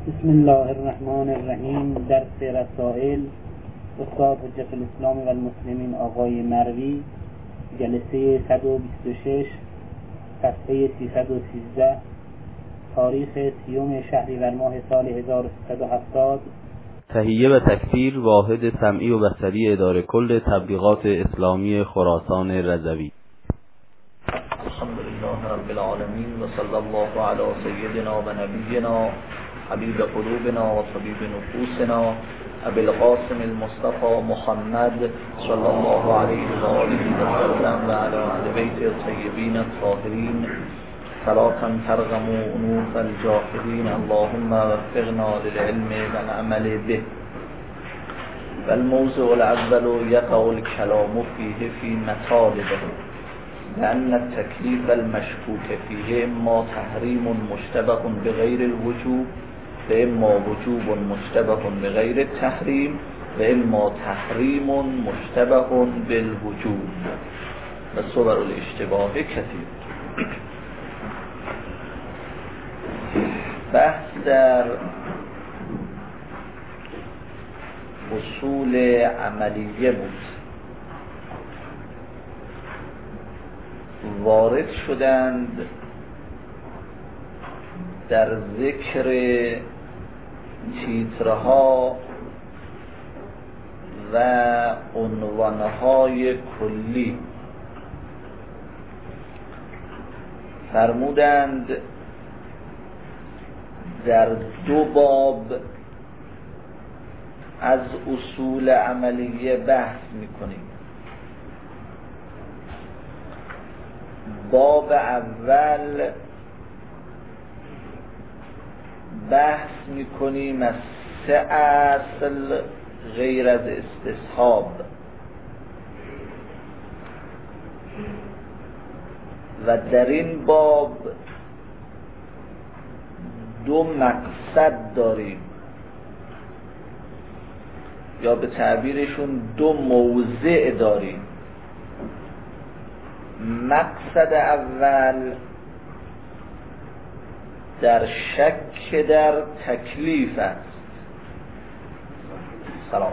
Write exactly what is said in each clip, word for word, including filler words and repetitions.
بسم الله الرحمن الرحیم. درس رسائل استاد حجت الاسلام و المسلمین آقای مروی، جلسه صد و بیست و شش، صفحه سیصد و سیزده، تاریخ سیوم شهریور ماه سال هزار و سیصد و هفتاد. تهیه و تکثیر واحد سمعی و بصری اداره کل تبلیغات اسلامی خراسان رضوی. الحمدلله رب العالمین و صلی الله علی سیدنا و نبینا حبیب قلوبنا و طبیب نفوسنا ابی القاسم المصطفى محمد صلی الله علیه و آله و سلم و علی اهل بیت الطیبین الطاهرین صلاة ترغم انوف الجاهدین. اللهم وفقنا للعلم والعمل به. والموضوع الاول یقع الكلام فیه فی مطالبه، لأن التكليف المشكوك فيه اما تحريم مشتبه بغير الوجوب و اما وجوب مشتبه بغير التحريم و اما تحريم مشتبه بالوجوب و صور الاشتباه كثير. بحث در اصول عملیه بود. وارد شدند در ذکر تیترها و عنوانهای کلی. فرمودند در دو باب از اصول عملیه بحث میکنیم. باب اول بحث میکنیم از سه اصل غیر از استصحاب و در این باب دو مقصد داریم، یا به تعبیرشون دو موضع داریم. مقصد اول در شک در تکلیف است. سلام.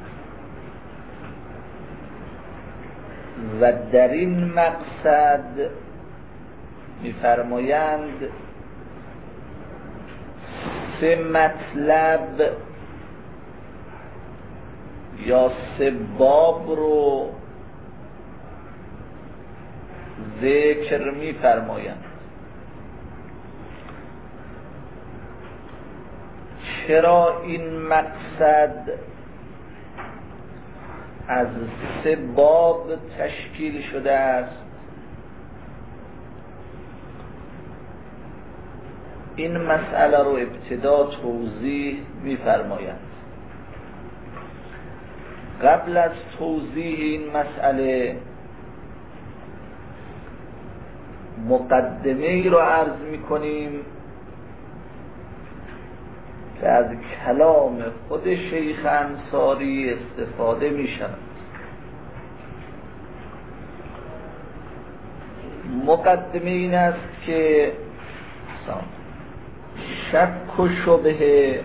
و در این مقصد می‌فرمایند سه مطلب یا سه باب رو ذکر می فرمایند. چرا این مقصد از سه باب تشکیل شده است؟ این مسئله رو ابتدا توضیح می فرمایند. قبل از توضیح این مسئله مقدمه ای رو عرض می کنیم که از کلام خود شیخ انصاری استفاده می شود. مقدمه این است که شک و شبهه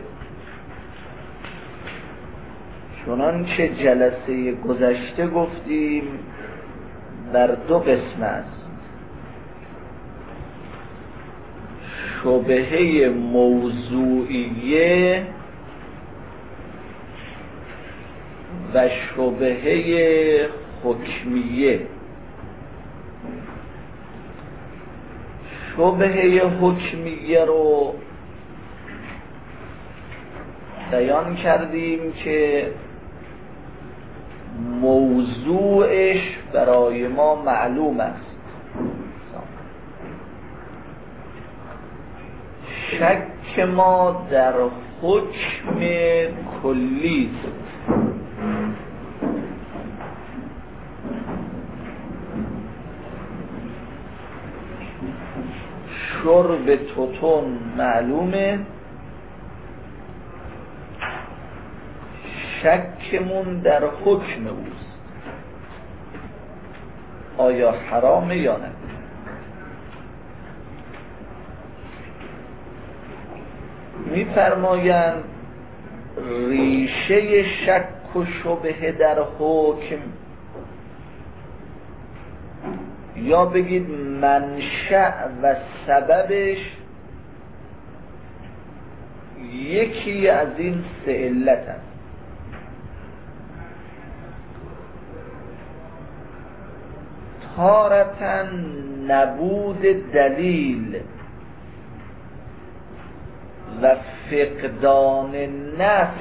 چنانچه جلسه گذشته گفتیم در دو قسم است: شبهه موضوعیه و شبهه حکمیه. شبهه حکمیه رو بیان کردیم که موضوعش برای ما معلوم است. شک ما در حکم کلی است. شرب توتون معلومه، شکمون در حکم اوست، آیا حرامه یا نه. می‌فرمایند ریشه شک و شبهه در حکم، یا بگید منشأ و سببش یکی از این سه علت است. تارةً نبود دلیل و فقدان نفس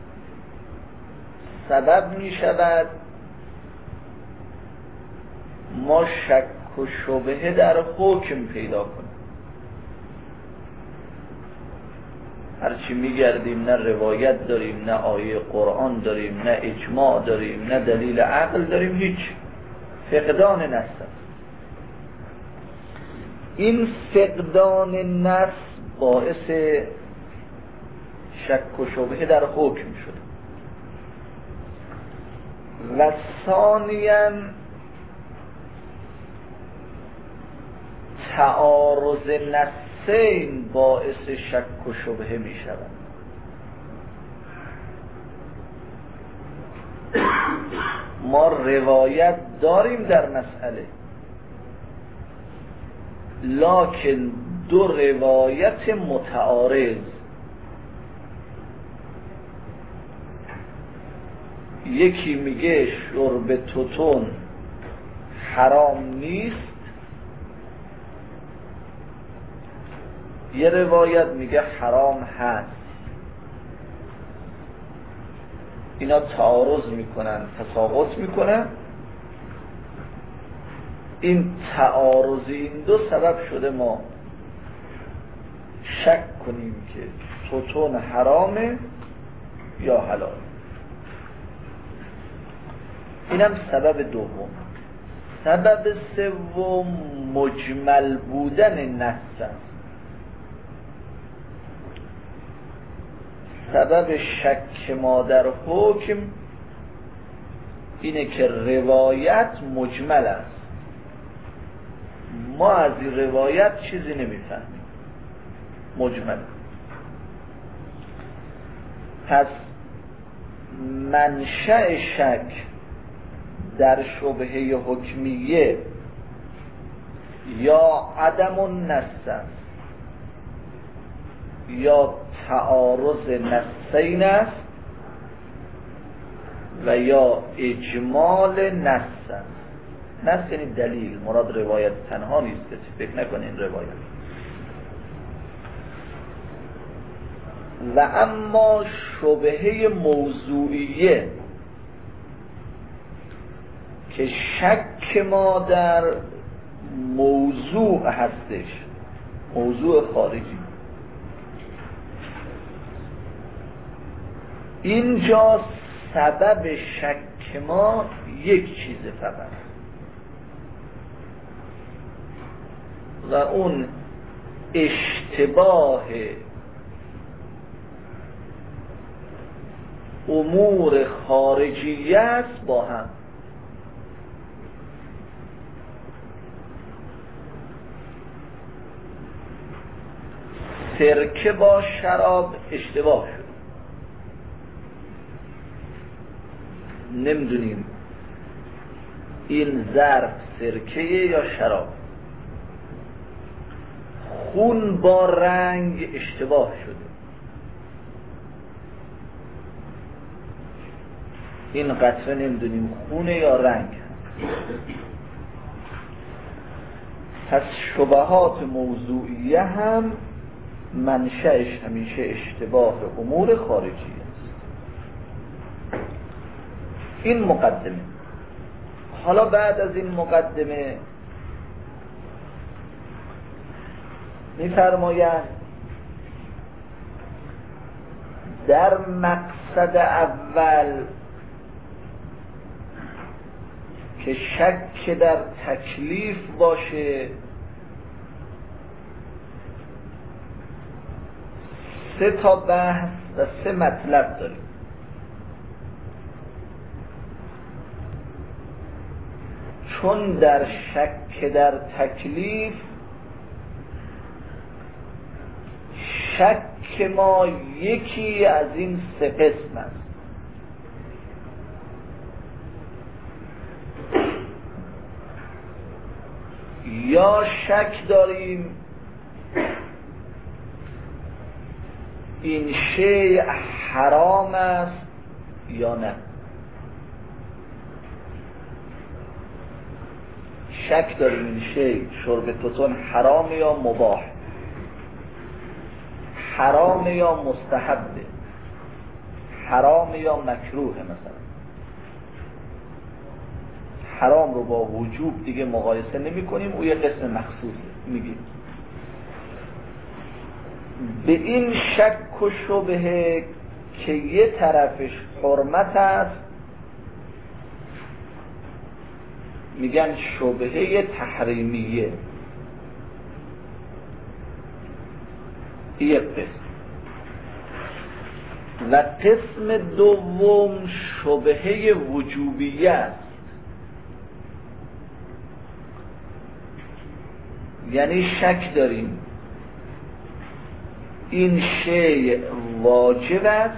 سبب می شود ما شک و شبهه در حکم پیدا کنیم. هرچی می گردیم نه روایت داریم، نه آیه قرآن داریم، نه اجماع داریم، نه دلیل عقل داریم، هیچ. فقدان نفس است. این فقدان نفس باعث شک و شبهه در حکم شد. و ثانیاً تعارض نفسین باعث شک و شبهه می شود. ما روایت داریم در مسئله، لکن دو روایت متعارض، یکی میگه شرب توتون حرام نیست، یه روایت میگه حرام هست. اینا تعارض میکنن، تساقط میکنن. این تعارض این دو سبب شده ما شک کنیم که توتون حرامه یا حلال. اینم سبب دوم. سبب سوم مجمل بودن نص است. سبب شک ما در حکم اینه که روایت مجمل است، ما از این روایت چیزی نمیفهمیم، مجمل. پس منشأ شک در شبهه حکمیه یا عدم النص است یا تعارض نصین است و یا اجمال نص است. نص یعنی دلیل، مراد روایت تنها نیست، کسی فکر نکنین روایت. و اما شبهه موضوعیه که شک ما در موضوع هستش، موضوع خارجی، اینجا سبب شک ما یک چیز فقط، و اون اشتباه امور خارجیه است با هم. سرکه با شراب اشتباه شد، نمیدونیم این ظرف سرکه یا شراب. خون با رنگ اشتباه شده، این قطره نمیدونیم خونه یا رنگ. پس شبهات موضوعیه هم منشأش همیشه اشتباه امور خارجی است. این مقدمه. حالا بعد از این مقدمه می‌فرماید در مقصد اول که شک در تکلیف باشه، سه تا بحث و سه مطلب داریم. چون در شک در تکلیف شک ما یکی از این سه قسم است. یا شک داریم این شیء حرام است یا نه. شک داریم این شیء شرب توتون حرام یا مباح، حرام یا مستحبه، حرام یا مکروه. مثلا حرام رو با وجوب دیگه مقایسه نمی کنیم، او یه قسم مخصوصه میگیم. به این شک و شبهه که یه طرفش حرمت است میگن شبهه تحریمیه. یک قسم. و قسم دوم شبهه وجوبیه است، یعنی شک داریم این شیء واجب است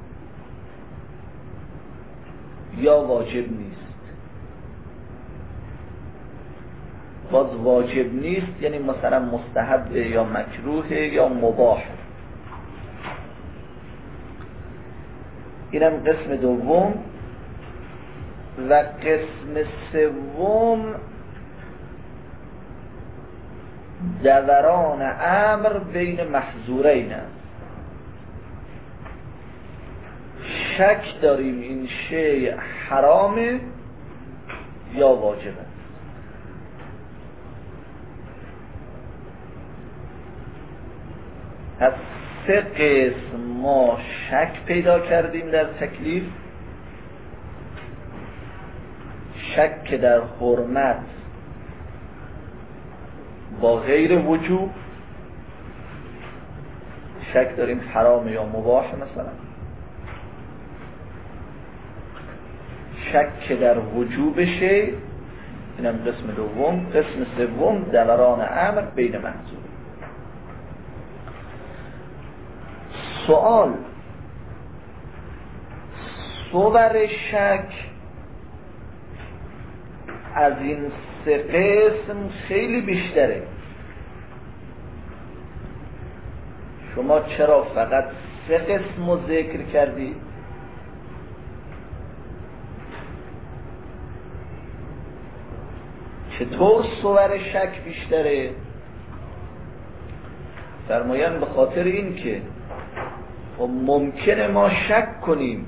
یا واجب نیست. باز واجب نیست یعنی مثلا مستحب یا مکروه یا مباح. اینم قسم دوم. و قسم سوم دوران امر بین محظورین است. شک داریم این شیء حرامه یا واجب است. از سه قسم ما شک پیدا کردیم در تکلیف. شک در حرمت با غیر وجوب، شک داریم حرام یا مباح مثلا. شک در وجوب شیء، اینم قسم دوم. قسم سوم دوران امر بین محظور. سوال: صور شک از این سه قسم خیلی بیشتره. شما چرا فقط سه قسم رو ذکر کردی؟ چطور صور شک بیشتره؟ فرمایند به خاطر این که ممکنه ما شک کنیم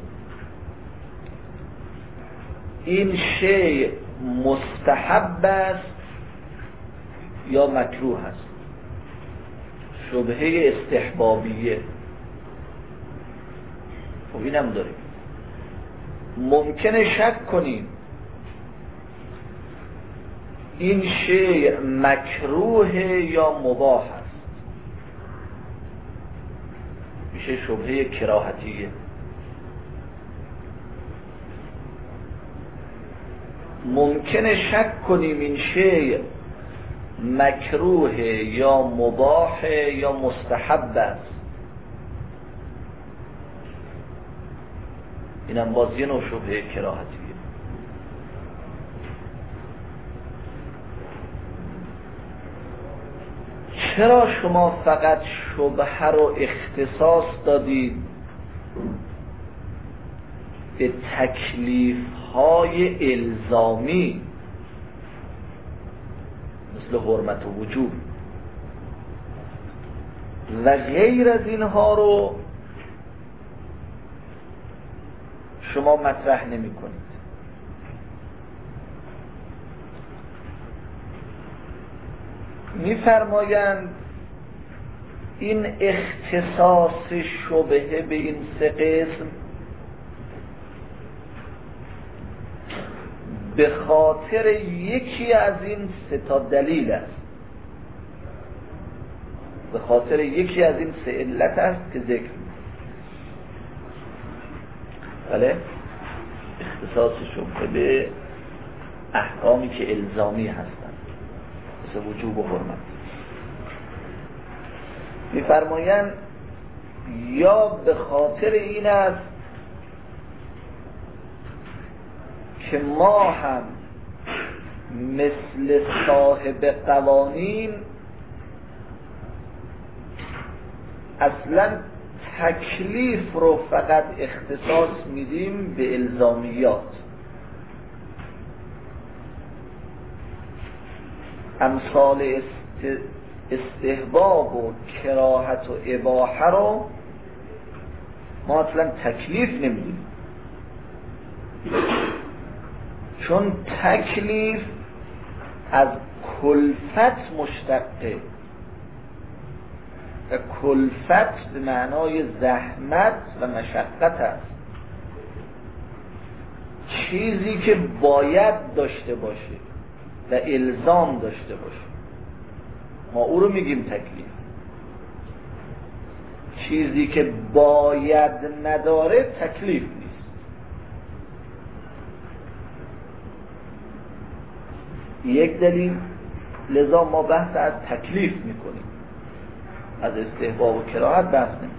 این شیء مستحب است یا مکروه است. شبهه استحبابیه. خب اینم داریم. ممکنه شک کنیم این شیء مکروه یا مباح است. میشه شبهه کراهتیه. ممکنه شک کنیم این شیء مکروه یا مباح یا مستحب است. اینم باز یه نوع شبهه کراهتیه. چرا شما فقط شبهه رو اختصاص دادید به تکلیف های الزامی مثل حرمت و وجوب و غیر از اینها رو شما مطرح نمی کنید؟ می‌فرمایند این اختصاص شبهه به این سه قسم به خاطر یکی از این سه تا دلیل است، به خاطر یکی از این سه علت است که ذکر می‌کنم. بله، اختصاص شبهه به احکامی که الزامی هستند مثل وجوب و حرمت. می‌فرمایند یا به خاطر این است که ما هم مثل صاحب قوانین اصلا تکلیف رو فقط اختصاص میدیم به الزامیات، امثال است... استحباب و کراهت و اباحه رو ما اصلا تکلیف نمیدیم، چون تکلیف از کلفت مشتقه و کلفت به معنای زحمت و مشقت است، چیزی که باید داشته باشه و الزام داشته باشه، ما او رو میگیم تکلیف. چیزی که باید نداره تکلیف نیست. یک دلیل، لذا ما بحث از تکلیف میکنیم، از استحباب و کراهت بحث نمیکنیم.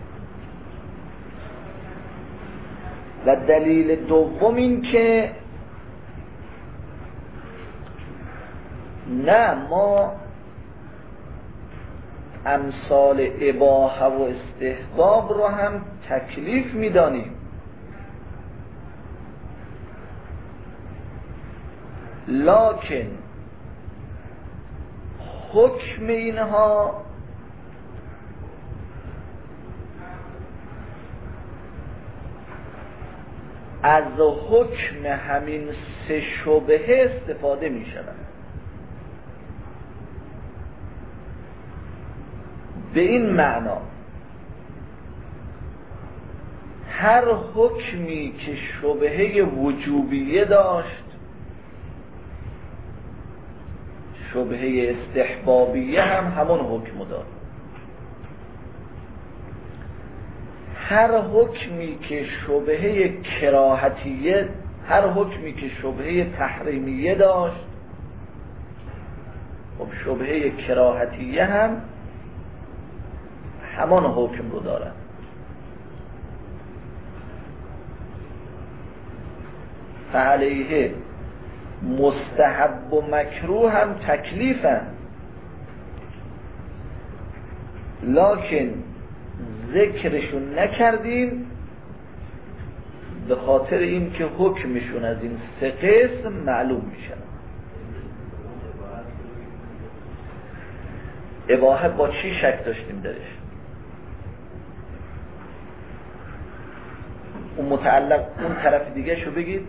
و دلیل دوم این که نه، ما امثال اباحه و استحباب رو هم تکلیف میدانیم، لکن حکم اینها از حکم همین سه شبهه استفاده می شود. به این معنا هر حکمی که شبهه وجوبیه داشت، شبهه استحبابیه هم همون حکم دارد. هر حکمی که شبهه کراهتیه، هر حکمی که شبهه تحریمیه داشت، خب شبهه کراهتیه هم همان حکم رو دارد. فعلیه مستحب و مکروه هم تکلیفن، لکن ذکرشون نکردیم به خاطر این که حکمشون از این سه قسم معلوم میشن. اباحه با چی شک داشتیم درش؟ اون متعلق اون طرف دیگه شو بگید.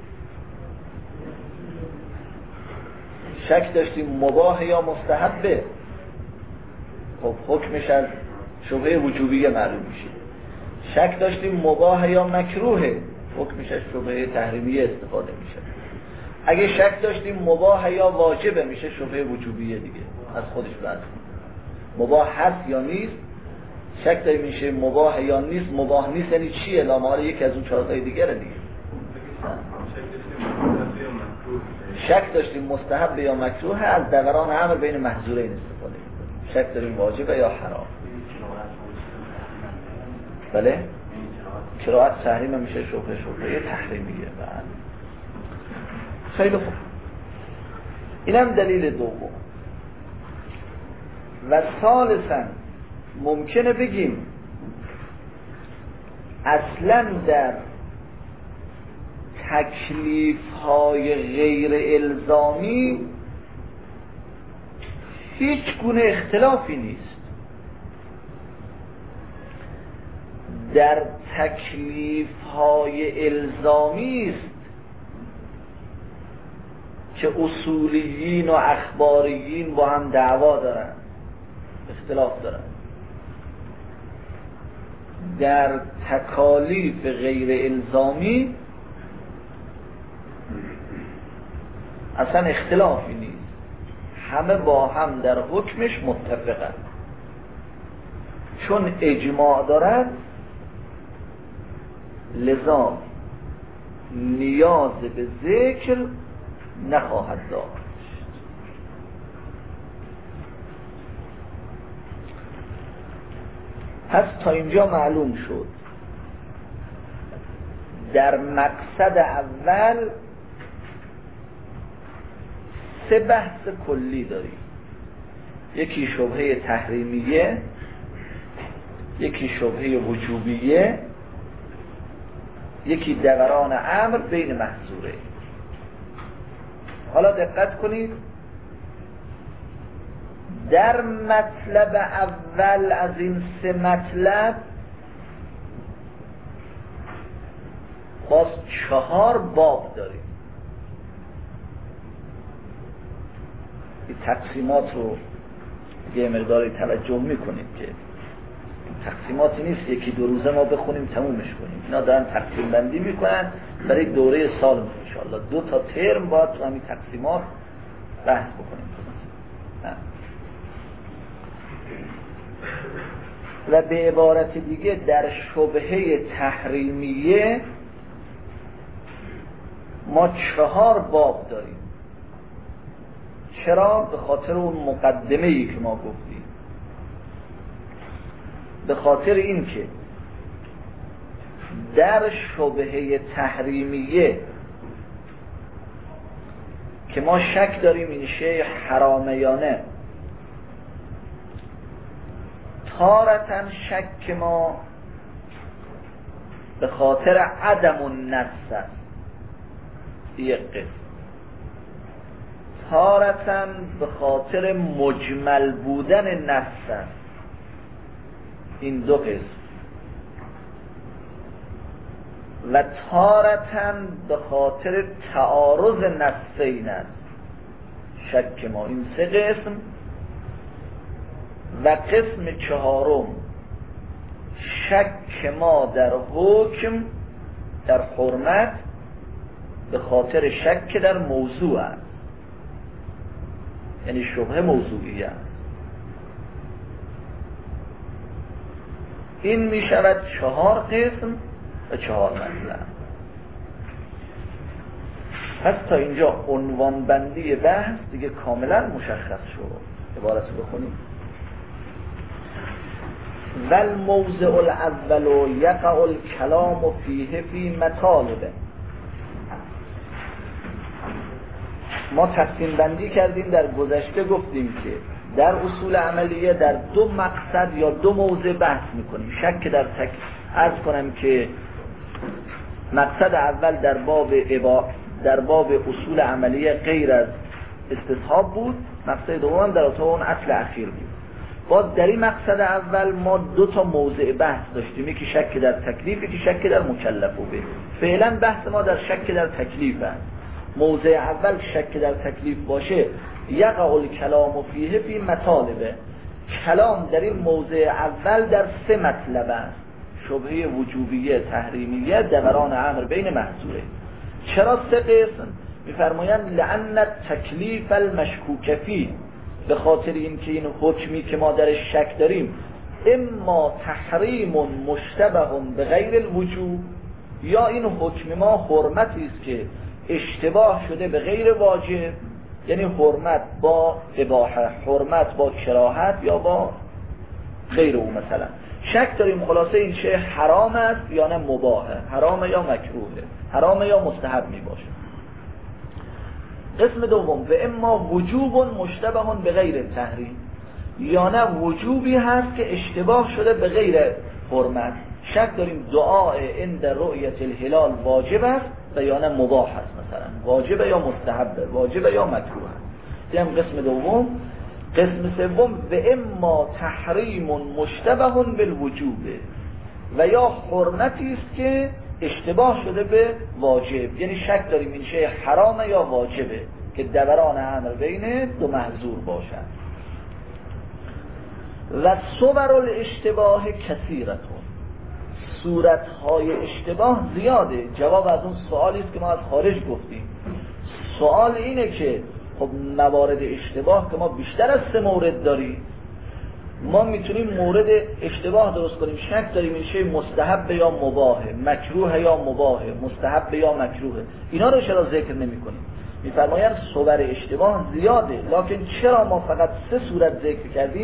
شک داشتیم مباح یا مستحبه، خب حکمش از شبهه وجوبیه معلوم میشه. شک داشتیم مباح یا مکروه، حکمش از شبهه تحریمیه استفاده میشه. اگه شک داشتیم مباح یا واجبه، میشه شبهه وجوبیه دیگه، از خودش بحث. مباح هست یا نیست، شک داریم میشه مباح یا نیست. مباح نیست یعنی چیه؟ لامال یکی از اون چهارتای دیگه دیگه. شک داشتیم مستحب یا مکروه، از دوران امر بین محظورین استفاده میکنیم. شک داریم واجبه یا حرام. بله؟ کراهت تحریم میشه شبهه شبهه تحریمیه. بله. خیلی خوب، اینم دلیل دوم. و ثالثاً ممکنه بگیم اصلاً در تکلیف های غیر الزامی هیچ گونه اختلافی نیست. در تکلیف های الزامی است که اصولیین و اخباریین با هم دعوا دارن، اختلاف دارن. در تکالیف غیر الزامی اصلا اختلافی نیست، همه با هم در حکمش متفقن. چون اجماع دارد لذا نیاز به ذکر نخواهد داشت. پس تا اینجا معلوم شد در مقصد اول سه بحث کلی داریم. یکی شبهه تحریمیه، یکی شبهه وجوبیه، یکی دوران امر بین محظوره. حالا دقت کنید، در مطلب اول از این سه مطلب باز چهار باب داریم. این تقسیمات رو یه مقداری توجه میکنید که تقسیماتی نیست یکی دو روزه ما بخونیم تمومش کنیم. اینا دارن تقسیم بندی میکنن برای دوره سال انشاءالله. دو تا ترم باید تو همین تقسیمات بحث بکنیم. و به عبارت دیگه در شبهه تحریمیه ما چهار باب داریم. چرا؟ به خاطر اون مقدمه‌ای که ما گفتیم، به خاطر این که در شبهه تحریمیه که ما شک داریم این شیء حرامه یا نه، تارتاً شک ما به خاطر عدم النص است، یک قسم، تارتاً به خاطر مجمل بودن نص است، این دو قسم، و تارتاً به خاطر تعارض نصین است شک ما، این سه قسم. و قسم چهارم شک ما در حکم، در حرمت، به خاطر شک در موضوع است، یعنی شبهه موضوعی است. این می شود چهار قسم و چهار مطلب. پس تا اینجا عنوان بندی بحث دیگه کاملا مشخص شد. عبارت رو بخونیم. والموضع الاول یقع الکلام فیه فی مطالبه. ما تقسیم بندی کردیم، در گذشته گفتیم که در اصول عملیه در دو مقصد یا دو موضع بحث میکنیم. شک در تک عرض کنم که مقصد اول در باب ابا در باب اصول عملیه غیر از استصحاب بود، مقصد دوم در اون اصل اخیر بود. باز در این مقصد اول ما دو تا موضع بحث داشتیم، یکی شک در تکلیف، یکی شک در مکلف و به. فعلا بحث ما در شک در تکلیف است. موضع اول شک در تکلیف باشه، یقع الکلام فیه فی مطالبه. کلام در این موضع اول در سه مطلب است: شبهه وجوبیه، تحریمیه، دوران امر بین محظوره. چرا سه قسم؟ میفرمایند لأن تکلیف المشکوک فیه، به خاطر اینکه این حکمی که ما درش شک داریم اما تحریم مشتبه به غیر الوجوب، یا این حکم ما حرمتی است که اشتباه شده به غیر واجب، یعنی حرمت با اباحه، حرمت با کراهت یا با غیر او. مثلا شک داریم خلاصه این شیء حرام است یا نه مباحه، حرام یا مکروهه، حرام یا مستحب می باشه. قسم دوم و اما وجوب مشتبه به غیر تحریم، یا نه وجوبی هست که اشتباه شده به غیر حرمت. شک داریم دعاء عند رؤیت الهلال واجب است و یا نه مباح است، مثلا واجب یا مستحب، واجب یا مکروه است. این قسم دوم. قسم سوم و اما تحریم مشتبه بالوجوب، و یا حرمتی است که اشتباه شده به واجب، یعنی شک داریم این شیء حرامه یا واجبه که دوران امر بین دو محظور باشد. و صور الاشتباه کثیرتون، صورتهای اشتباه زیاده. جواب از اون سوالی است که ما از خارج گفتیم. سوال اینه که خب موارد اشتباه که ما بیشتر از سه مورد داریم، ما میتونیم مورد اشتباه درست کنیم. شک داریم این شیء مستحب یا مباحه، مکروه یا مباحه، مستحب یا مکروه، اینا رو چرا ذکر نمی کنیم؟ میفرمایند صور اشتباه زیاده، لکن چرا ما فقط سه صورت ذکر کردیم؟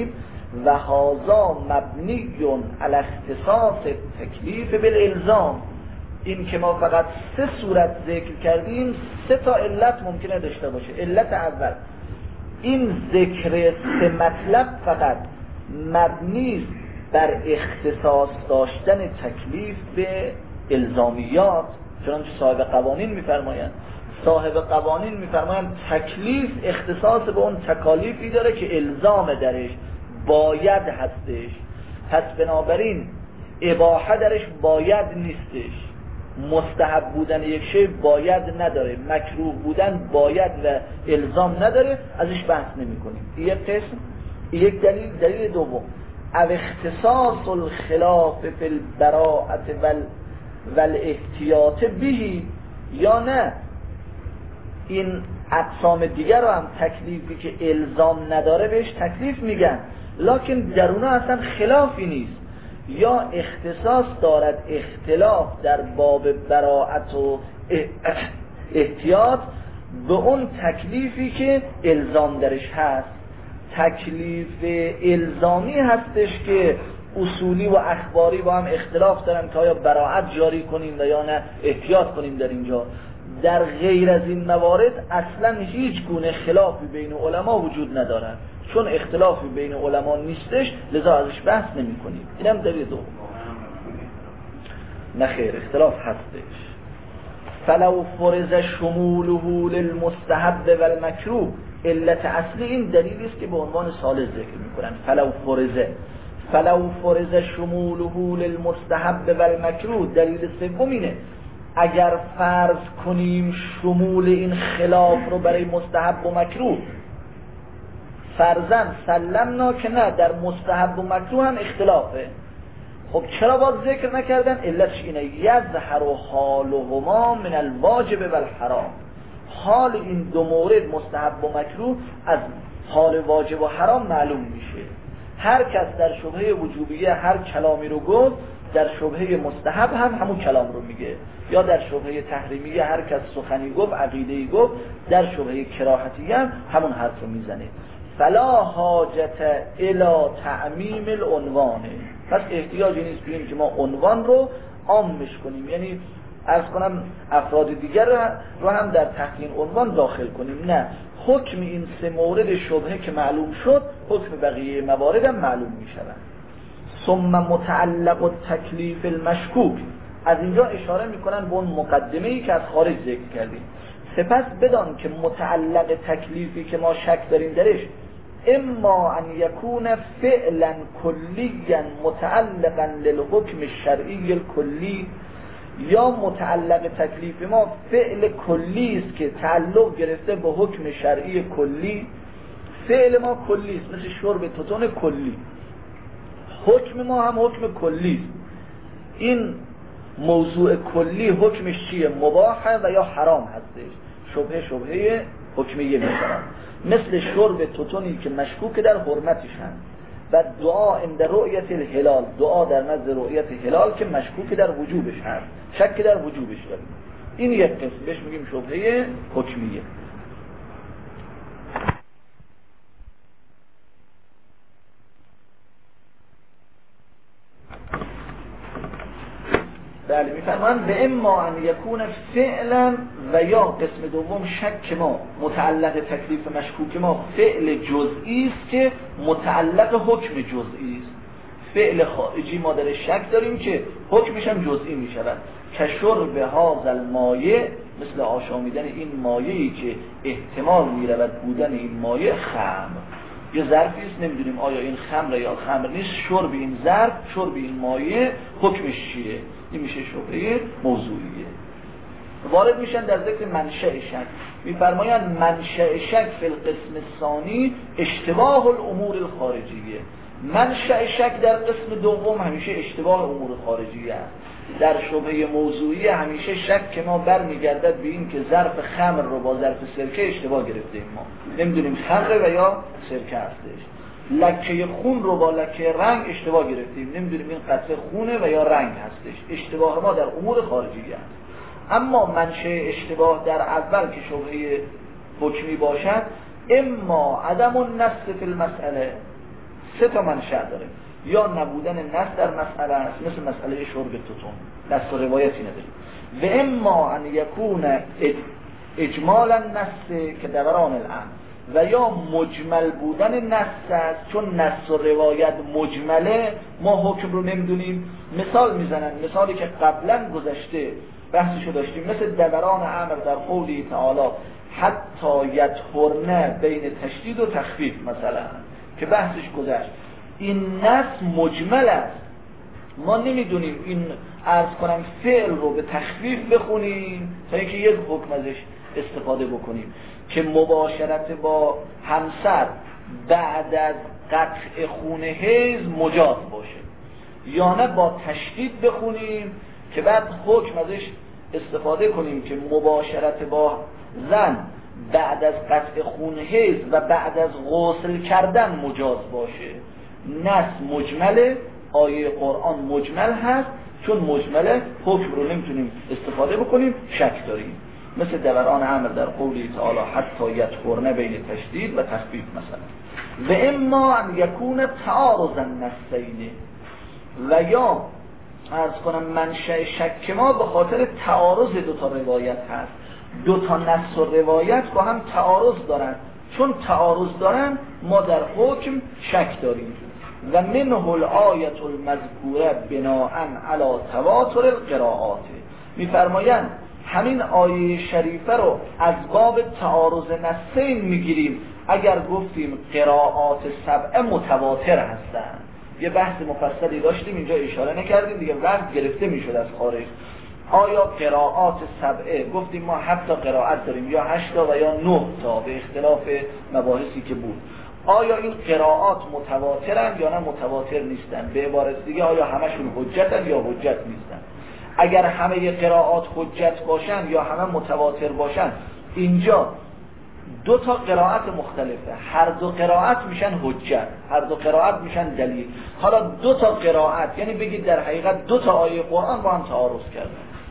و هذا مبنی علی اختصاص تکلیف بالالزام. این که ما فقط سه صورت ذکر کردیم سه تا علت ممکنه داشته باشه. علت اول این ذکر سه مطلب فقط مبنی بر اختصاص داشتن تکلیف به الزامیات، چنانچه صاحب قوانین میفرمایند صاحب قوانین میفرمایند تکلیف اختصاص به اون تکالیفی داره که الزام درش باید هستش، پس بنابراین اباحه درش باید نیستش، مستحب بودن یک شی باید نداره، مکروه بودن باید و الزام نداره، ازش بحث نمی کنیم. یک قسم، یک دلیل. دلیل دوم او اختصاص الخلاف فی البراءة وال والاحتیاط بهی، یا نه این اقسام دیگر رو هم تکلیفی که الزام نداره بهش تکلیف میگن، لکن در اونا اصلا خلافی نیست، یا اختصاص دارد اختلاف در باب براءت و احتیاط به اون تکلیفی که الزام درش هست. تکلیف الزامی هستش که اصولی و اخباری با هم اختلاف دارن که آیا براءت جاری کنیم و یا نه احتیاط کنیم در اینجا. در غیر از این موارد اصلا هیچ گونه خلافی بین علما وجود ندارد، چون اختلافی بین علما نیستش لذا ازش بحث نمی کنیم. اینم دلیل دوم. نه خیر، اختلاف هستش. فلو فرض شموله للمستحب و المکروه، علت اصلی این دلیلی است که به عنوان ثالث ذکر میکنن. فلو فرض فلو فرض شموله للمستحب و المکروه، دلیل سوم اینه اگر فرض کنیم شمول این خلاف رو برای مستحب و مکروه، فرضاً سلمنا که نه در مستحب و مکروه هم اختلافه، خب چرا باز ذکر نکردن؟ علتش اینه یظهر حالهما من الواجب و الحرام، حال این دو مورد مستحب و مکروه از حال واجب و حرام معلوم میشه. هر کس در شبهه وجوبیه هر کلامی رو گفت در شبهه مستحب هم همون کلام رو میگه، یا در شبهه تحریمیه هر کس سخنی گفت عقیده‌ای گفت در شبهه کراهتی هم همون حرف رو میزنه. فلا حاجت الی تعمیم العنوان، پس احتیاجی نیست بگیم که ما عنوان رو عامش کنیم، یعنی عرض کنم افراد دیگر رو هم در تحت این عنوان داخل کنیم. نه، حکم این سه مورد شبهه که معلوم شد حکم بقیه موارد هم معلوم می شود. ثم متعلق التکلیف المشکوک، از اینجا اشاره میکنن به اون مقدمه‌ای که از خارج ذکر کردیم. سپس بدان که متعلق تکلیفی که ما شک داریم درش اما ان یکون فعلا کلیا متعلقا للحکم الشرعی الکلی، یا متعلق تکلیف ما فعل کلی است که تعلق گرفته به حکم شرعی کلی. فعل ما کلی است، مثل شرب توتون کلی، حکم ما هم حکم کلی است. این موضوع کلی حکمش چیه؟ مباحه و یا حرام هستش. شبهه شبهه حکمیه میشن، مثل شرب توتونی که مشکوک در حرمتش هست، و دعا عند رؤیت الهلال، دعا در نزد رؤیت هلال که مشکوک در وجوبش هست، شک در وجوبش داریم. این یک قسم بهش میگیم شبهه حکمیه. بله، میفرمان به اما ان یکون فعلا، و یا قسم دوم شک ما متعلق تکلیف مشکوک ما فعل جزئی است که متعلق حکم جزئی است. فعل خارجی ما در شک داریم که حکمش هم جزئی می شود، که شرب هذا المایه، مثل آشامیدن این مایه‌ای که احتمال می رود بودن این مایه خمر. یه ظرفی است نمیدونیم آیا این خمر یا خمر نیست، شرب این ظرف، شرب این مایه حکمش چیه؟ این میشه شبهه موضوعیه. وارد میشن در ذکر منشأ شک. میفرمایند منشأ شک فی القسم الثانی اشتباه الامور الخارجیه. منشأ شک در قسم دوم همیشه اشتباه امور خارجیه است. در شبهه موضوعی همیشه شک که ما برمیگردد به این که ظرف خمر رو با ظرف سرکه اشتباه گرفتیم، ما نمیدونیم خمر و یا سرکه هستش. لکه خون رو با لکه رنگ اشتباه گرفتیم، نمیدونیم این قطره خونه و یا رنگ هستش. اشتباه ما در امور خارجی است. اما منشأ اشتباه در اول که شبهه حکمی باشد، اما عدم النص فی المسئله، سه تا منشأ داره. یا نبودن نص در مسئله است، مثل مسئله شرب توتون، نص و روایتی نداریم. و اما ان یکون اجمال النص که دوران الامر، و یا مجمل بودن نص است، چون نص و روایت مجمله ما حکم رو نمیدونیم. مثال میزنن، مثالی که قبلا گذشته بحثشو داشتیم، مثل دوران امر در قولی تعالی حتی یطهرن بین تشدید و تخفیف مثلا که بحثش گذشت. این نص مجمل است، ما نمیدونیم این عرض کنم فعل رو به تخفیف بخونیم تا اینکه یک حکم ازش استفاده بکنیم که مباشرت با همسر بعد از قطع خون حیض مجاز باشه، یا نه با تشدید بخونیم که بعد حکم ازش استفاده کنیم که مباشرت با زن بعد از قطع خون حیض و بعد از غسل کردن مجاز باشه. نص مجمله، آیه قرآن مجمل هست، چون مجمله حکم رو نمیتونیم استفاده بکنیم، شک داریم. مثل دوران امر در قولی تعالی حتی یطهرن بین تشدید و تخفیف مثلا. و اما ان یکون تعارض النصین، و یا عرض کنم منشأ شک ما به خاطر تعارض دو تا روایت هست. دو تا نص و روایت با هم تعارض دارن، چون تعارض دارن ما در حکم شک داریم. و منه الآیة المذکوره بناء علی تواتر القراءات، میفرمایند همین آیه شریفه رو از باب تعارض نصین میگیریم اگر گفتیم قراءات سبعه متواتر هستند. یه بحث مفصلی داشتیم اینجا اشاره نکردیم دیگه، وقت گرفته میشد از خارج. آیا قراءات سبعه، گفتیم ما هفت تا قراءت داریم یا هشت تا و یا نه تا به اختلاف مباحثی که بود، آیا این قراءات متواترن یا نه متواتر نیستن؟ به عبارت دیگه آیا همشون حجتن یا حجت نیستن؟ اگر همه قراءات حجت باشن یا همه متواتر باشن، اینجا دو تا قراءت مختلفه، هر دو قراءت میشن حجت، هر دو قراءت میشن دلیل. حالا دو تا قراءت یعنی بگید در حقیقت دو تا آیه قرآن با هم تعارض کردن،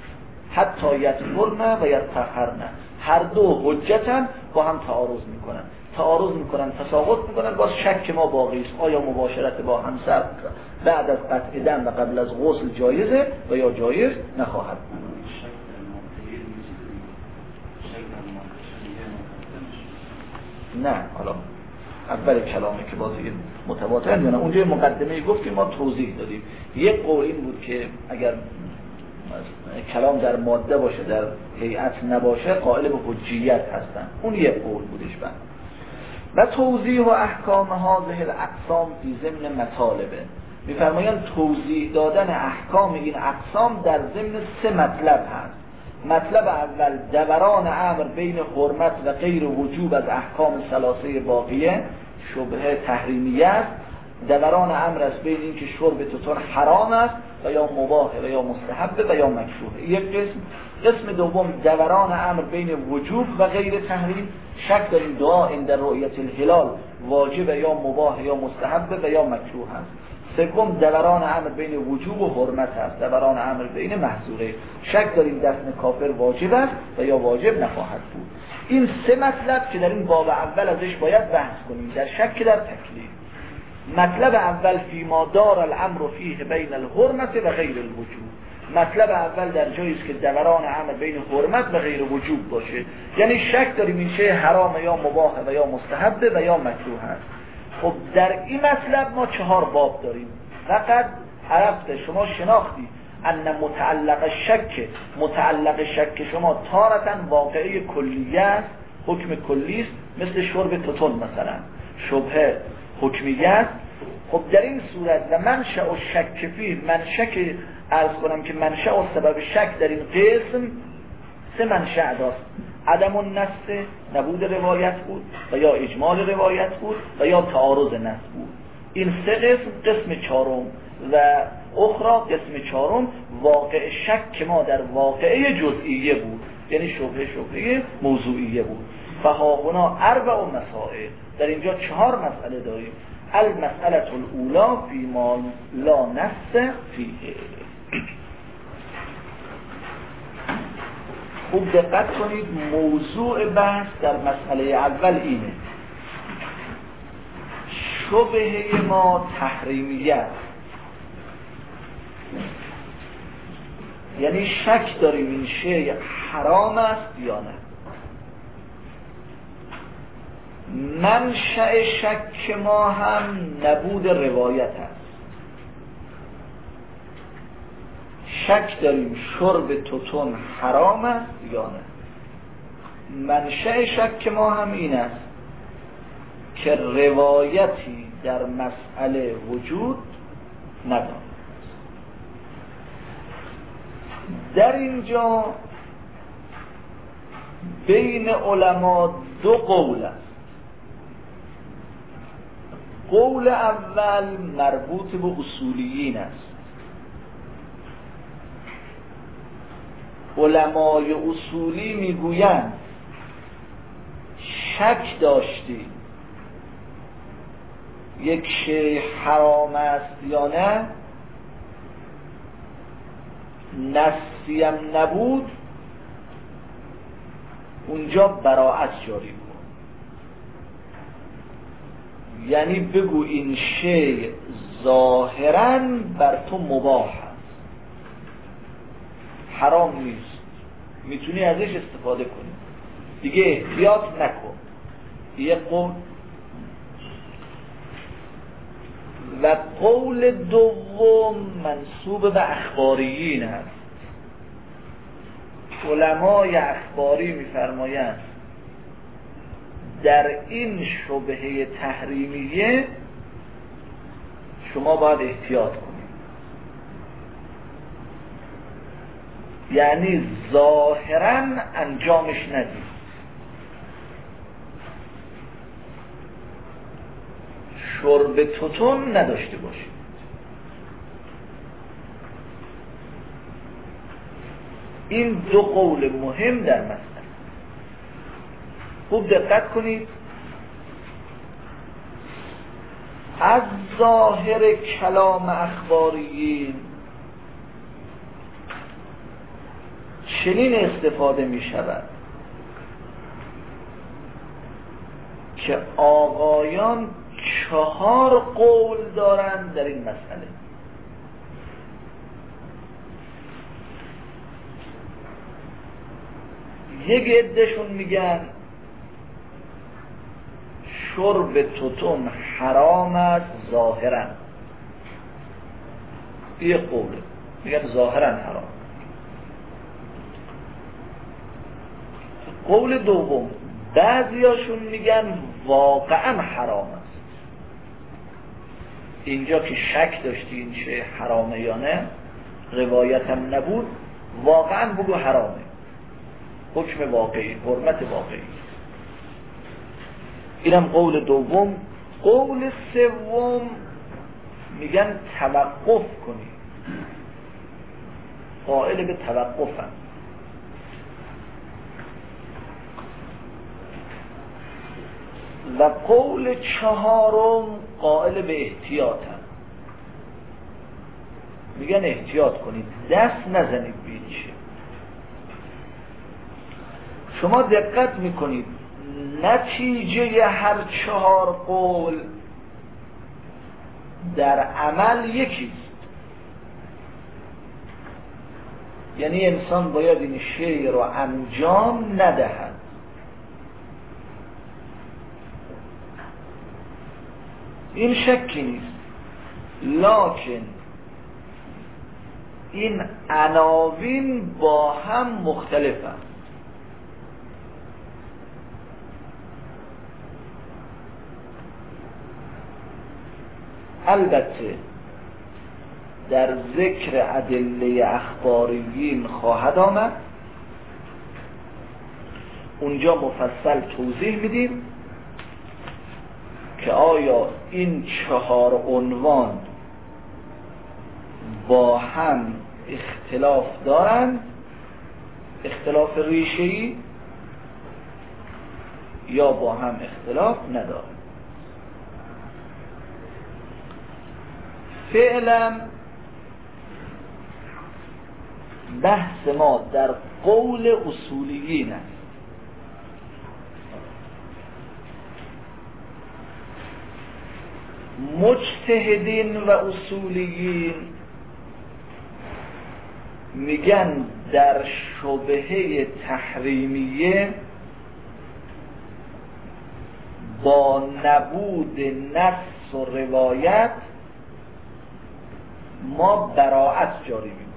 حتی یطهرن و یطهرن، هر دو حجتن با هم تعارض میکنن، تعارض میکنن، تساقط میکنن، باز شک ما باقی است آیا مباشرت با همسر بعد از قطع دم و قبل از غسل جایزه و یا جایز نخواهد بود. نه حالا اول کلامه که باز این متواتر یا نه، اونجا مقدمه گفتیم ما توضیح دادیم. یک قول این بود که اگر کلام در ماده باشه در هیئت نباشه قائل به حجیت هستن، اون یک قول بودش. بعد و توضیح و احکام هذه الاقسام فی ضمن مطالبه، میفرمایند توضیح دادن احکام این اقسام در ضمن سه مطلب هست. مطلب اول دوران امر بین حرمت و غیر وجوب از احکام ثلاثه باقیه، شبهه تحریمیه است. دوران امر است بین این که شرب توتون حرام است و یا مباح و یا مستحب و یا مکروه، یک قسم. قسم دوم دوران امر بین وجوب و غیر تحریم، شک داریم دعا عند رؤیت الهلال واجب یا مباح یا مستحب و یا مکروه است. سوم دوران امر بین وجوب و حرمت است، دوران امر بین محظوره، شک داریم دفن کافر واجب است و یا واجب نخواهد بود. این سه مطلب که در این باب اول ازش باید بحث کنیم، در شک در تکلیف. مطلب اول فیما دار الامر فیه بین الحرمت و غیر الوجوب، مطلب اول در جایی است که دوران امر بین حرمت و غیر وجوب باشه، یعنی شک داریم این چه حرام یا مباح و یا مستحب و یا مکروه است. خب در این مطلب ما چهار باب داریم. فقط عرفت شما شناختی ان متعلق شک، متعلق شک شما تارتن واقعه کلیه است، حکم کلی است، مثل شرب توتون مثلا، شبهه حکمیه است. خب در این صورت و منشأ و شک فی، منشأ که عرض کنم که منشأ و سبب شک در این قسم سه منشأ داشت. عدم النص، نبود روایت بود و یا اجمال روایت بود و یا تعارض نص بود. این سه قسم، قسم چهارم و اخرى قسم چهارم واقع شک که ما در واقعه جزئیه بود، یعنی شبهه شبهه موضوعیه بود. فهاهنا اربع و مسائل، در اینجا چهار مسئله داریم. المسئله الاولی فی ما لا نص فیه. خوب دقت کنید، موضوع بحث در مسئله اول اینه: شبهه ما تحریمیه است، یعنی شک داریم این شیء حرام است یا نه. منشأ شک ما هم نبود روایت است. شک داریم شرب توتون حرام است یا نه. منشأ شک ما هم این است که روایتی در مسئله وجود ندارد. در اینجا بین علما دو قول است. قول اول مربوط به اصولیین است. علمای اصولی میگویند شک داشتی یک شیء حرام است یا نه، نصی هم نبود، اونجا براءت جاری کن. یعنی بگو این شیء ظاهراً بر تو مباح است، حرام نیست، میتونی ازش استفاده کنی، دیگه احتیاط نکن. یه قول. و قول دوم منسوب به اخباریین است. علمای اخباری میفرمایند در این شبهه تحریمیه شما باید احتیاط کنید، یعنی ظاهراً انجامش ندید، شرب توتون نداشته باشید. این دو قول مهم در مسئله. خوب دقت کنید، از ظاهر کلام اخباریین چنین استفاده می شود که آقایان چهار قول دارند در این مسئله. یک عدهشون میگن شرب توتون حرام است ظاهرا، یه قوله، میگن ظاهرا حرام. قول دوم بعضیاشون میگن واقعا حرام است. اینجا که شک داشتی این چه حرامه یا نه، روایت هم نبود، واقعا بگو حرامه، حکم واقعی، حرمت واقعی. اینم قول دوم. قول سوم میگن توقف کنی، قائل به توقفم. و قول چهارم قائل به احتیاطم، میگن احتیاط کنید، دست نزنید به این چیز. شما دقت میکنید نتیجه هر چهار قول در عمل یکیست. یعنی انسان باید این شیء رو انجام ندهد. این شکی نیست، لکن این عناوین با هم مختلفند. البته در ذکر ادله اخباریین خواهد آمد، اونجا مفصل توضیح میدیم که آیا این چهار عنوان با هم اختلاف دارند، اختلاف ریشه‌ای، یا با هم اختلاف ندارند. فعلا بحث ما در قول اصولیین است. مجتهدین و اصولیین میگن در شبهه تحریمیه با نبود نص و روایت ما براءت جاری میکنیم.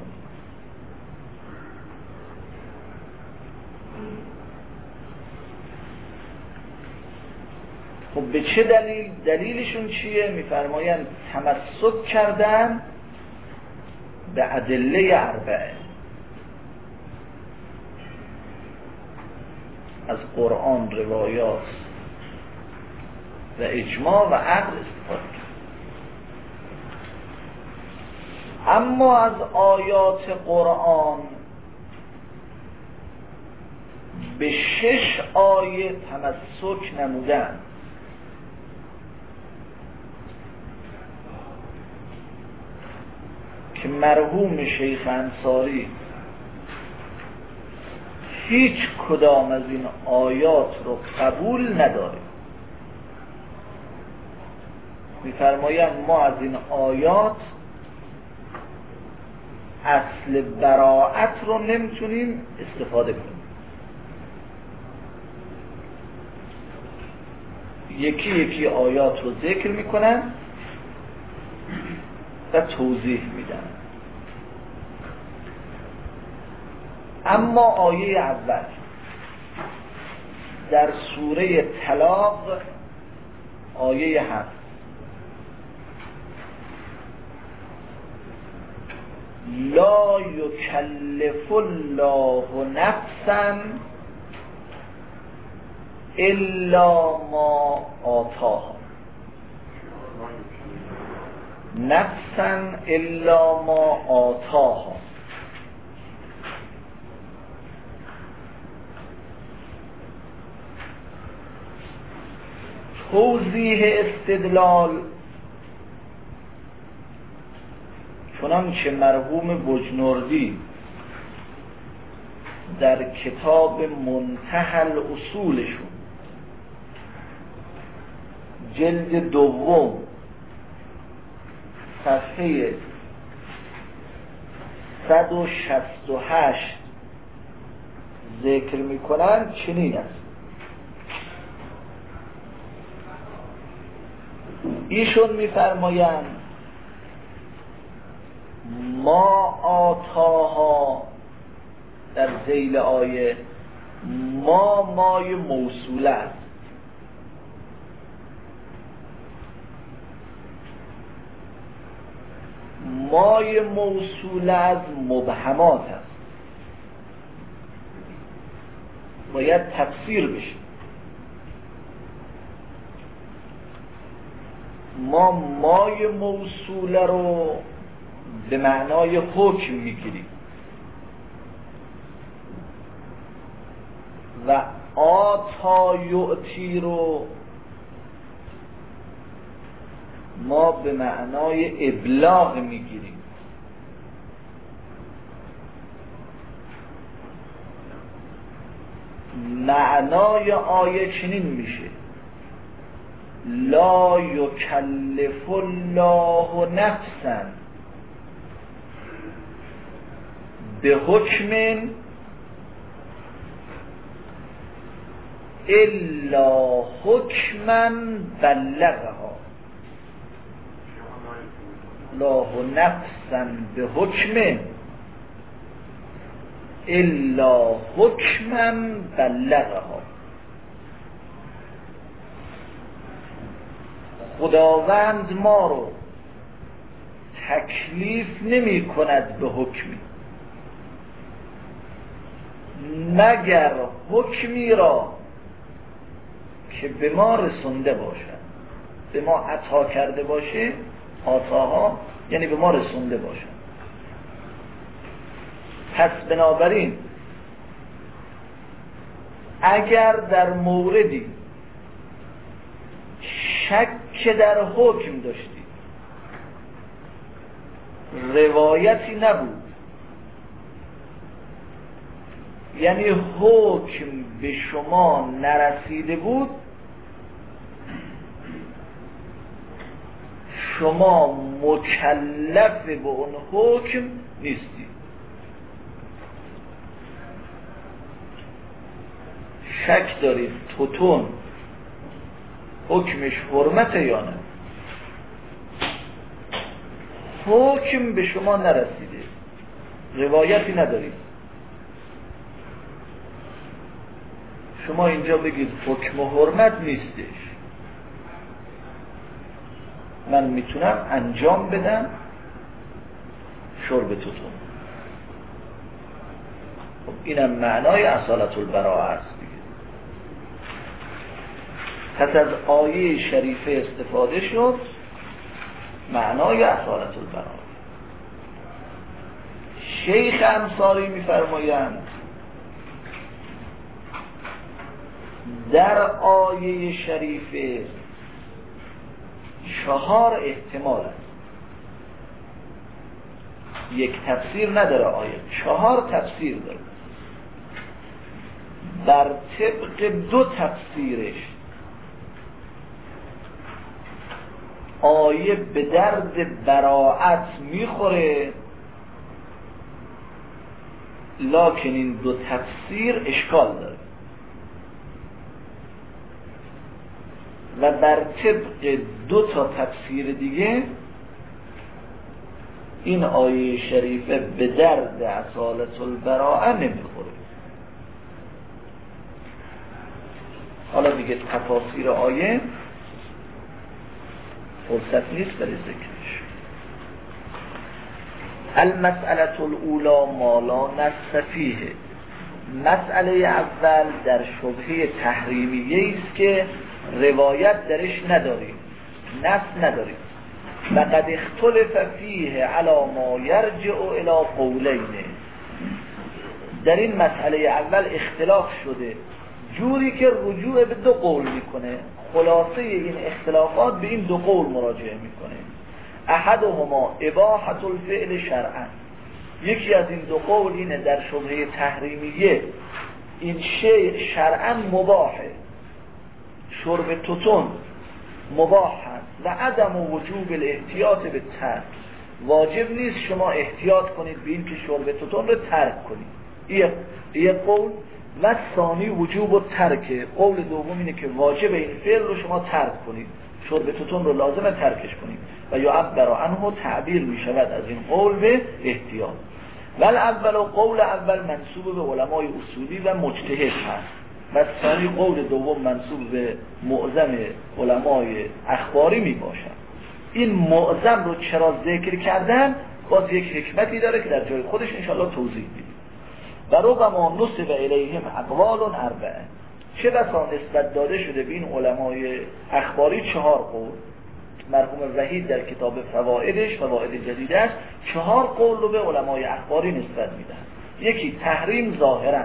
خب به چه دلیل؟ دلیلشون چیه؟ میفرمایند تمسک کردن به ادله اربعه، از قرآن، روایات و اجماع و عقل استفاده کرد. اما از آیات قرآن به شش آیه تمسک نمودند که مرحوم شیخ انصاری هیچ کدام از این آیات رو قبول نداره. می‌فرمایند ما از این آیات اصل براءت رو نمیتونیم استفاده کنیم. یکی یکی آیات رو ذکر میکنن و توضیح میدن. اما آیه اول در سوره طلاق آیه هفت لا یکلف الله نفسا الا ما آتاها، نفسا الا ما آتاها. توضیح استدلال چنانچه مرحوم بجنوردی در کتاب منتهى الاصولشون جلد دوم صفحه صد و شصت و هشت ذکر میکنن چنین است: ایشون میفرمایند ما آتاها در ذیل آیه ما مای موصوله است. مای موصوله از مبهمات است، باید تفسیر بشه. ما مای موصوله رو به معنای حکم میگیریم و آتا یعطی رو ما به معنای ابلاغ میگیریم. معنای آیه چنین میشه: لا یکلف الله نفسا به حکم الا حکما بلغها، لا نفسا به حکم الا حکما بلغها. خداوند ما رو تکلیف نمی کند به حکمی مگر حکمی را که به ما رسونده باشد، به ما عطا کرده باشه. عطاها یعنی به ما رسونده باشد. پس بنابراین اگر در موردی شک در حکم داشتی، روایتی نبود، یعنی حکم به شما نرسیده بود، شما مکلف به اون حکم نیستی. شک دارید توتون حکمش حرمته یا نه؟ حکم به شما نرسیده، روایتی ندارید، شما اینجا بگید حکم و حرمت نیستش، من میتونم انجام بدم شرب توتون. خب اینم معنای اصالت البراءه است دیگه. پس از آیه شریفه استفاده شد معنای اصالت البراءه. شیخ انصاری میفرمایند در آیه شریفه چهار احتمال است، یک تفسیر نداره آیه، چهار تفسیر داره. بر طبق دو تفسیرش آیه به درد براءت میخوره، لکن این دو تفسیر اشکال داره و بر طبق دو تا تفسیر دیگه این آیه شریفه به درد اصالت البراءه نمیخوره. حالا دیگه تفاسیر آیه فرصت نیست برای ذکرش. المسئله الاولی ما لا نص فیه. مسئله اول در شبهه تحریمیه است که روایت درش نداریم، نص نداریم. لقد اختلف فیه علی ما یرجع الی قولین. در این مسئله اول اختلاف شده جوری که رجوع به دو قول میکنه. خلاصه این اختلافات به این دو قول مراجعه میکنه. احدهما اباحة الفعل شرعا. یکی از این دو قول اینه در شبهه تحریمیه این شیء شرعا مباحه، شرب توتون مباح است و عدم وجوب الاحتیاط به ترک. واجب نیست شما احتیاط کنید به این که شرب توتون رو ترک کنید. این یک قول. و ثانی وجوب و ترک. قول دوم اینه که واجب این فعل رو شما ترک کنید، شرب توتون رو لازمه ترکش کنید. و یا عبر عنه تعبیر می شود از این قول به احتیاط. ول اول و قول اول منسوب به علمای اصولی و مجتهد هست و ثانی قول دوم منسوب به معظم علمای اخباری می باشد. این معظم رو چرا ذکر کردن باز یک حکمتی داره که در جای خودش انشاءالله توضیح میدیم. و ربما نسب الیهم اقوال اربعه. چه بسا نسبت داده شده به این علمای اخباری چهار قول. مرحوم وحید در کتاب فوائدش، فوائد جدیده است، چهار قول رو به علمای اخباری نسبت میدن. یکی تحریم ظاهرا،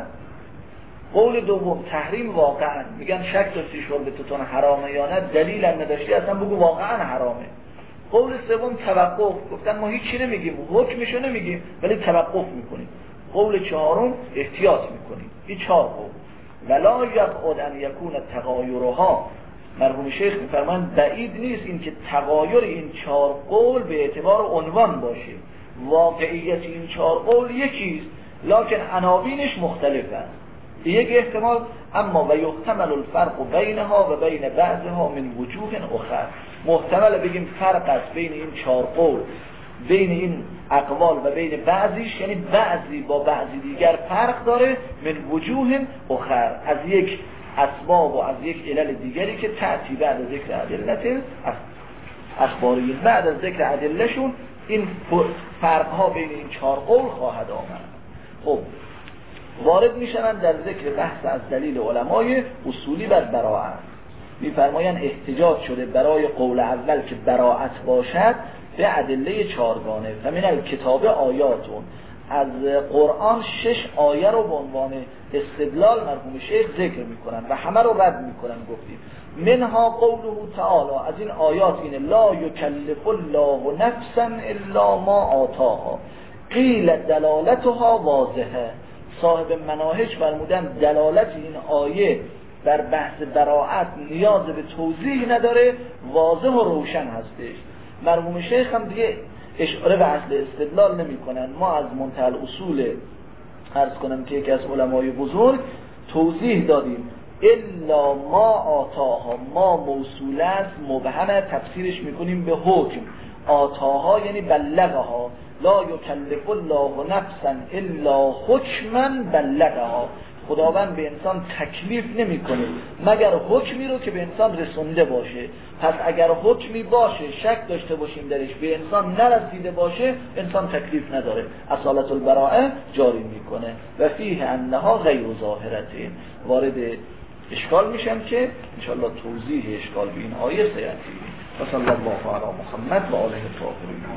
قول دوم تحریم واقعا، میگن شک داشتی شرب توتون حرامه یا نه، دلیل هم نداشتی اصلا بگو واقعا حرامه. قول سوم توقف، گفتن ما هیچی نمیگیم، حکمشو نمیگیم ولی توقف میکنیم. قول چهارم احتیاط میکنیم. این چهار قول. ولا یبعد ان یکون تغایرها. مرحوم شیخ میفرمایند بعید نیست این که تغایر این چهار قول به اعتبار عنوان باشه. واقعیت این چهار قول یکیست لکن عناوینش مختلف است. یک احتمال. اما و یحتمل الفرق بینها و بین بعضها من وجوه اخر. محتمل بگیم فرق است بین این چهار قول، بین این اقوال و بین بعضیش، یعنی بعضی با بعضی دیگر فرق داره، من وجوه اخر، از یک اسباب و از یک علل دیگری که تأتی بعد از ذکر ادلت اخباری، بعد از ذکر ادلهشون این فرقها بین این چهار قول خواهد آمد. خب وارد میشن در ذکر بحث از دلیل علمای اصولی بر براءت. میفرمایند احتجاج شده برای قول اول که براءت باشد به ادله چهارگانه. فمن الکتاب آیاتون، از قرآن شش آیه رو به عنوان استدلال مرحوم شیخ ذکر میکنن و همه رو رد میکنن. گفتیم منها قوله تعالی، از این آیات اینه لا یکلف الله نفسا الا ما آتاها قیل دلالتها واضحه. صاحب مناهج فرمودن دلالت این آیه بر بحث براءت نیاز به توضیح نداره، واضح و روشن هستش. مرحوم شیخ هم دیگه اشاره به اصل استدلال نمی کنن. ما از منتهی الاصول عرض کنم که یکی از علمای بزرگ توضیح دادیم الا ما آتاها، ما موصول است مبهمه، تفسیرش میکنیم به حکم. آتاها یعنی بلغها، لا یکلف الله نفسا الا حکما بلغها. خداوند به انسان تکلیف نمیکنه مگر حکمی رو که به انسان رسونده باشه. پس اگر حکمی باشه شک داشته باشیم درش به انسان نرسیده باشه، انسان تکلیف نداره، اصالت البراءه جاری میکنه. و فیه انها غیر ظاهرته، وارد اشکال میشم که انشاءالله توضیح اشکال به این آیه سیاتی. و صلی الله علی محمد و آله الطاهرین.